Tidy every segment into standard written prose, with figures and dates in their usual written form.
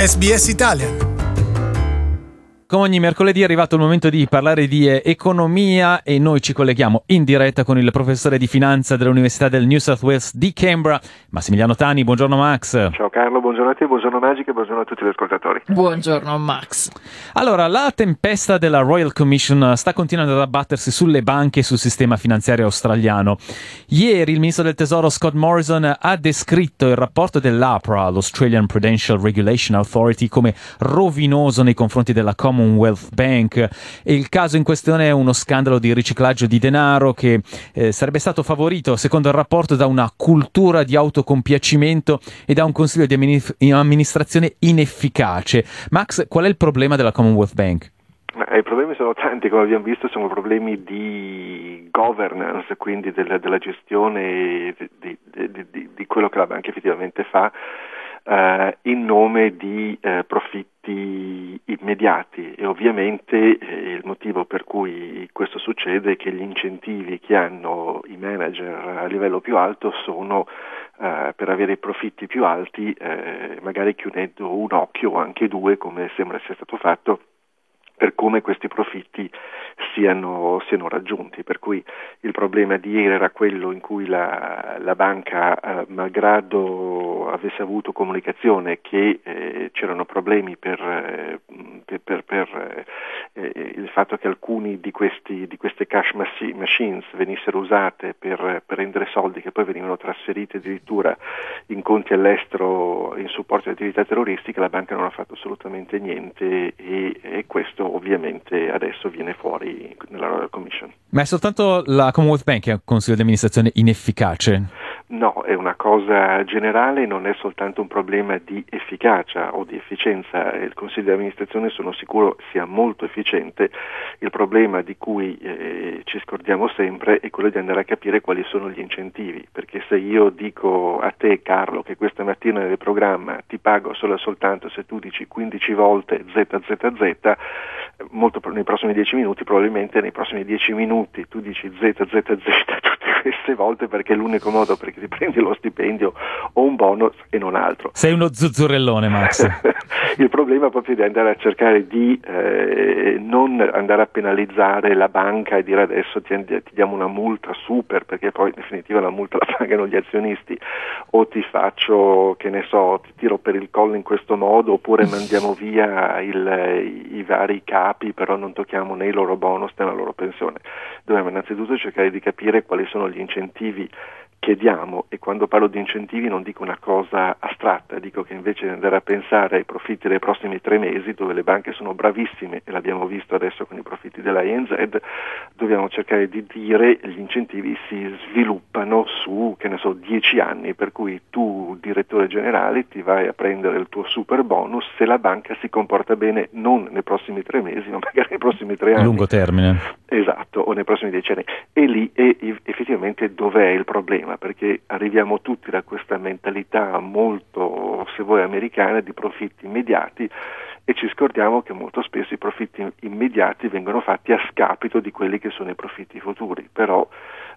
SBS Italian. Come ogni mercoledì è arrivato il momento di parlare di economia e noi ci colleghiamo in diretta con il professore di finanza dell'Università del New South Wales di Canberra, Massimiliano Tani. Buongiorno Max. Ciao Carlo, buongiorno a te, buongiorno Magic e buongiorno a tutti gli ascoltatori. Buongiorno Max. Allora, la tempesta della Royal Commission sta continuando ad abbattersi sulle banche e sul sistema finanziario australiano. Ieri il ministro del Tesoro Scott Morrison ha descritto il rapporto dell'APRA, l'Australian Prudential Regulation Authority, come rovinoso nei confronti della Commonwealth Bank, e il caso in questione è uno scandalo di riciclaggio di denaro che sarebbe stato favorito, secondo il rapporto, da una cultura di autocompiacimento e da un consiglio di amministrazione inefficace. Max, qual è il problema della Commonwealth Bank? I problemi sono tanti, come abbiamo visto, sono problemi di governance, quindi della gestione di quello che la banca effettivamente fa, in nome di profitti immediati, e ovviamente il motivo per cui questo succede è che gli incentivi che hanno i manager a livello più alto sono per avere i profitti più alti, magari chiudendo un occhio o anche due, come sembra sia stato fatto, per come questi profitti siano raggiunti. Per cui il problema di ieri era quello in cui la banca, malgrado avesse avuto comunicazione che c'erano problemi per il fatto che alcuni di queste cash machines venissero usate per prendere soldi che poi venivano trasferiti addirittura in conti all'estero in supporto alle attività terroristiche, la banca non ha fatto assolutamente niente, e questo ovviamente adesso viene fuori nella Royal Commission. Ma è soltanto la Commonwealth Bank che ha un consiglio di amministrazione inefficace? No, è una cosa generale, non è soltanto un problema di efficacia o di efficienza. Il consiglio di amministrazione sono sicuro sia molto efficiente. Il problema di cui ci scordiamo sempre è quello di andare a capire quali sono gli incentivi, perché se io dico a te, Carlo, che questa mattina nel programma ti pago solo e soltanto se tu dici 15 volte ZZZ, nei prossimi 10 minuti, probabilmente nei prossimi 10 minuti tu dici ZZZ tutte queste volte, perché è l'unico modo perché ti prendi lo stipendio o un bonus e non altro. Sei uno zuzzurellone, Max. Il problema è proprio di andare a cercare di non andare a penalizzare la banca e dire adesso ti diamo una multa super, perché poi in definitiva la multa la pagano gli azionisti, o ti faccio, che ne so, ti tiro per il collo in questo modo, oppure mandiamo via i vari capi, però non tocchiamo né i loro bonus né la loro pensione. Dobbiamo innanzitutto cercare di capire quali sono gli incentivi che diamo, e quando parlo di incentivi non dico una cosa astratta, dico che invece di andare a pensare ai profitti dei prossimi 3 mesi, dove le banche sono bravissime e l'abbiamo visto adesso con i profitti della ANZ, dobbiamo cercare di dire gli incentivi si sviluppano su, 10 anni, per cui tu, direttore generale, ti vai a prendere il tuo super bonus se la banca si comporta bene non nei prossimi 3 mesi, ma magari nei prossimi 3 anni. A lungo termine. Esatto, o nei prossimi 10 anni. E lì effettivamente dov'è il problema? Perché arriviamo tutti da questa mentalità molto, se vuoi, americana, di profitti immediati, e ci scordiamo che molto spesso i profitti immediati vengono fatti a scapito di quelli che sono i profitti futuri. Però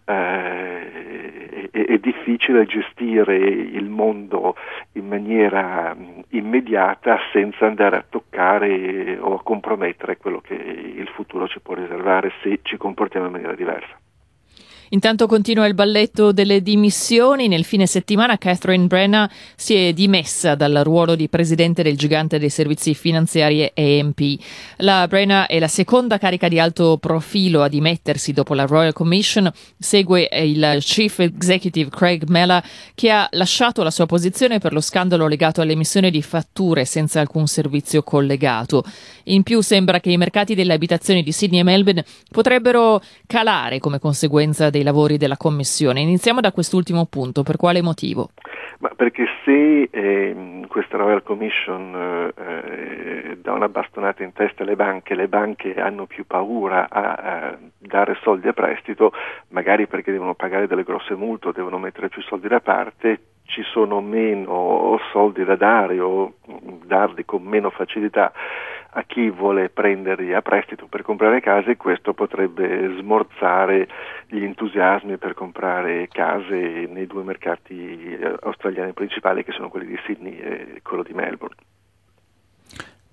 è difficile gestire il mondo in maniera immediata senza andare a toccare o a compromettere quello che il futuro ci può riservare se ci comportiamo in maniera diversa. Intanto continua il balletto delle dimissioni. Nel fine settimana Catherine Brenner si è dimessa dal ruolo di presidente del gigante dei servizi finanziari AMP. La Brenner è la seconda carica di alto profilo a dimettersi dopo la Royal Commission. Segue il Chief Executive Craig Mellor, che ha lasciato la sua posizione per lo scandalo legato all'emissione di fatture senza alcun servizio collegato. In più sembra che i mercati delle abitazioni di Sydney e Melbourne potrebbero calare come conseguenza dei lavori della Commissione. Iniziamo da quest'ultimo punto. Per quale motivo? Ma perché se questa Royal Commission dà una bastonata in testa alle banche hanno più paura a dare soldi a prestito, magari perché devono pagare delle grosse multe o devono mettere più soldi da parte, ci sono meno soldi da dare o darli con meno facilità a chi vuole prenderli a prestito per comprare case, e questo potrebbe smorzare gli entusiasmi per comprare case nei due mercati australiani principali, che sono quelli di Sydney e quello di Melbourne.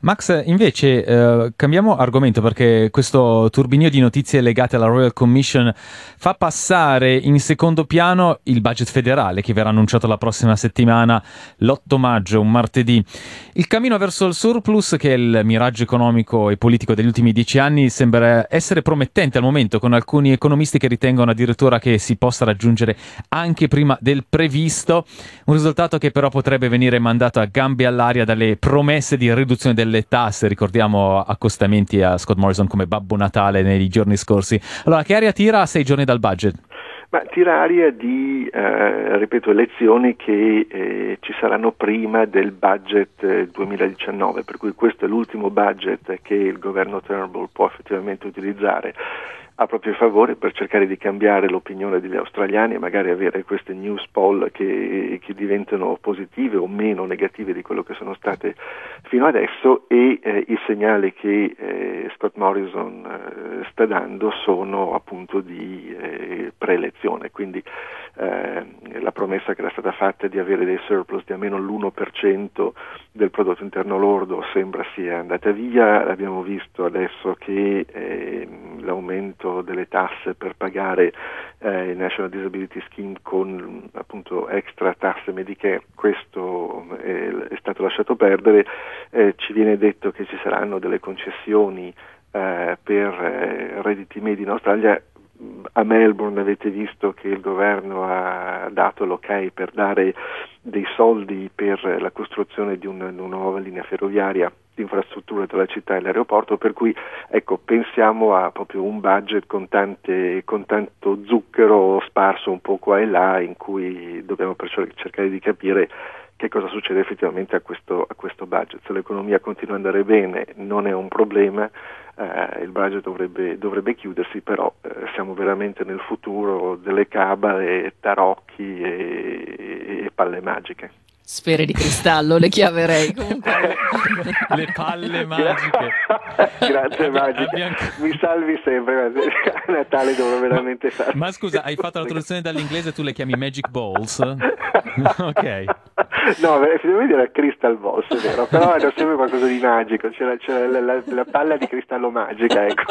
Max, invece cambiamo argomento, perché questo turbinio di notizie legate alla Royal Commission fa passare in secondo piano il budget federale che verrà annunciato la prossima settimana, l'8 maggio, un martedì. Il cammino verso il surplus, che è il miraggio economico e politico degli ultimi 10 anni, sembra essere promettente al momento, con alcuni economisti che ritengono addirittura che si possa raggiungere anche prima del previsto, un risultato che però potrebbe venire mandato a gambe all'aria dalle promesse di riduzione delle tasse. Ricordiamo accostamenti a Scott Morrison come Babbo Natale nei giorni scorsi. Allora, che aria tira a 6 giorni dal budget? Ma tira aria di, ripeto, elezioni che ci saranno prima del budget 2019, per cui questo è l'ultimo budget che il governo Turnbull può effettivamente utilizzare a proprio favore per cercare di cambiare l'opinione degli australiani e magari avere queste news poll che diventano positive o meno negative di quello che sono state fino adesso, e i segnali che Scott Morrison sta dando sono appunto di preelezione, quindi la promessa che era stata fatta di avere dei surplus di almeno l'1% del prodotto interno lordo sembra sia andata via. Abbiamo visto adesso che l'aumento delle tasse per pagare il National Disability Scheme con appunto extra tasse Medicare, questo è stato lasciato perdere. Ci viene detto che ci saranno delle concessioni per redditi medi in Australia. A Melbourne avete visto che il governo ha dato l'ok per dare dei soldi per la costruzione di una nuova linea ferroviaria di infrastrutture tra la città e l'aeroporto, per cui ecco, pensiamo a proprio un budget con tanto zucchero sparso un po' qua e là, in cui dobbiamo perciò cercare di capire che cosa succede effettivamente a questo budget. Se l'economia continua ad andare bene non è un problema, il budget dovrebbe chiudersi, però siamo veramente nel futuro delle cabale, tarocchi e palle magiche. Sfere di cristallo le chiamerei comunque. Le palle magiche. Grazie magica. Mi salvi sempre, a Natale dovrò veramente fare. Ma scusa, hai fatto la traduzione dall'inglese, tu le chiami Magic Balls? Ok. No, effettivamente era Crystal Balls, è vero, però era sempre qualcosa di magico, c'era la palla di cristallo magica, ecco.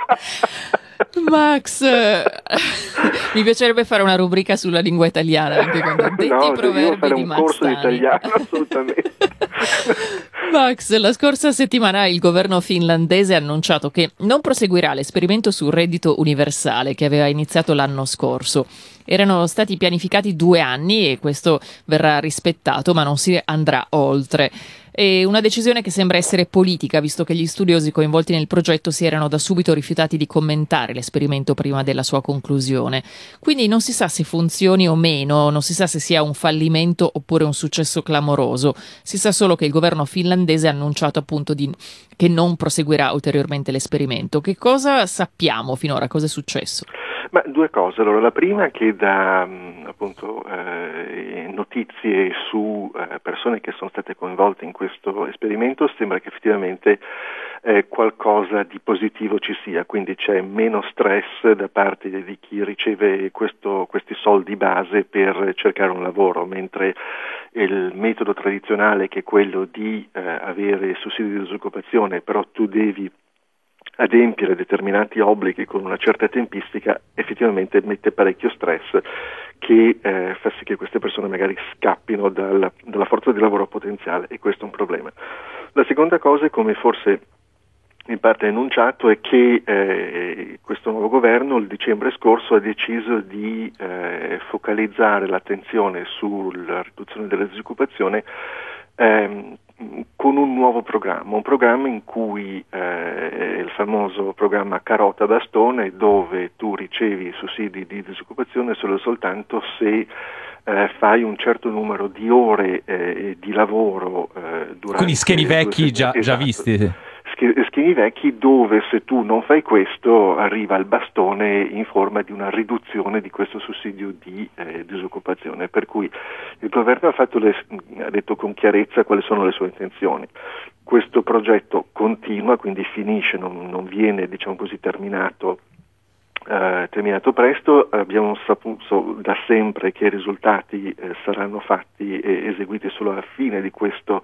Max, mi piacerebbe fare una rubrica sulla lingua italiana, anche con detti proverbi fare un corso di italiano, assolutamente. Max, la scorsa settimana il governo finlandese ha annunciato che non proseguirà l'esperimento sul reddito universale che aveva iniziato l'anno scorso. Erano stati pianificati 2 anni e questo verrà rispettato, ma non si andrà oltre. È una decisione che sembra essere politica, visto che gli studiosi coinvolti nel progetto si erano da subito rifiutati di commentare l'esperimento prima della sua conclusione. Quindi non si sa se funzioni o meno, non si sa se sia un fallimento oppure un successo clamoroso. Si sa solo che il governo finlandese ha annunciato appunto che non proseguirà ulteriormente l'esperimento. Che cosa sappiamo finora? Cosa è successo? Ma 2 cose. Allora, la prima è che da appunto notizie su persone che sono state coinvolte in questo esperimento sembra che effettivamente qualcosa di positivo ci sia, quindi c'è meno stress da parte di chi riceve questi soldi base per cercare un lavoro, mentre il metodo tradizionale, che è quello di avere sussidi di disoccupazione, però tu devi adempiere determinati obblighi con una certa tempistica, effettivamente mette parecchio stress che fa sì che queste persone magari scappino dalla forza di lavoro potenziale, e questo è un problema. La seconda cosa, come forse in parte annunciato, è che questo nuovo governo il dicembre scorso ha deciso di focalizzare l'attenzione sulla riduzione della disoccupazione con un nuovo programma, un programma in cui il famoso programma carota bastone, dove tu ricevi sussidi di disoccupazione solo e soltanto se fai un certo numero di ore di lavoro durante. Quindi schemi vecchi già visti. Schemi vecchi dove se tu non fai questo arriva il bastone in forma di una riduzione di questo sussidio di disoccupazione, per cui il governo ha detto con chiarezza quali sono le sue intenzioni. Questo progetto continua, quindi finisce, non viene, diciamo così, terminato terminato presto. Abbiamo saputo da sempre che i risultati saranno fatti e eseguiti solo alla fine di questo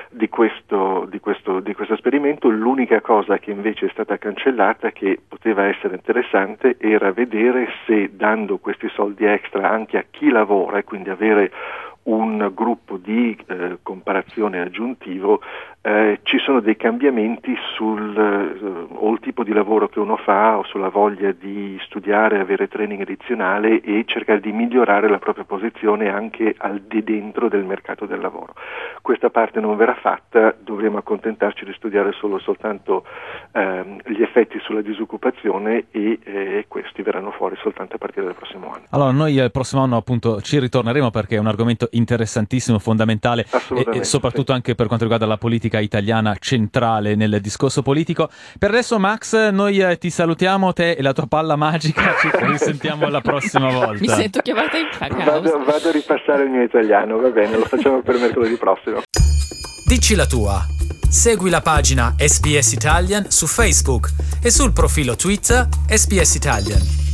esperimento. L'unica cosa che invece è stata cancellata, che poteva essere interessante, era vedere se, dando questi soldi extra anche a chi lavora, e quindi avere un gruppo di comparazione aggiuntivo, ci sono dei cambiamenti o il tipo di lavoro che uno fa, o sulla voglia di studiare, avere training addizionale e cercare di migliorare la propria posizione anche al di dentro del mercato del lavoro. Questa parte non verrà fatta, dovremo accontentarci di studiare soltanto gli effetti sulla disoccupazione e questi verranno fuori soltanto a partire dal prossimo anno. Allora, noi il prossimo anno appunto ci ritorneremo, perché è un argomento interessantissimo, fondamentale e soprattutto anche per quanto riguarda la politica italiana, centrale nel discorso politico. Per adesso, Max, noi ti salutiamo, te e la tua palla magica, ci risentiamo la prossima volta. Mi sento chiamata in causa. Vado a ripassare il mio italiano, va bene, lo facciamo per mercoledì prossimo. Dici la tua. Segui la pagina SBS Italian su Facebook e sul profilo Twitter SBS Italian.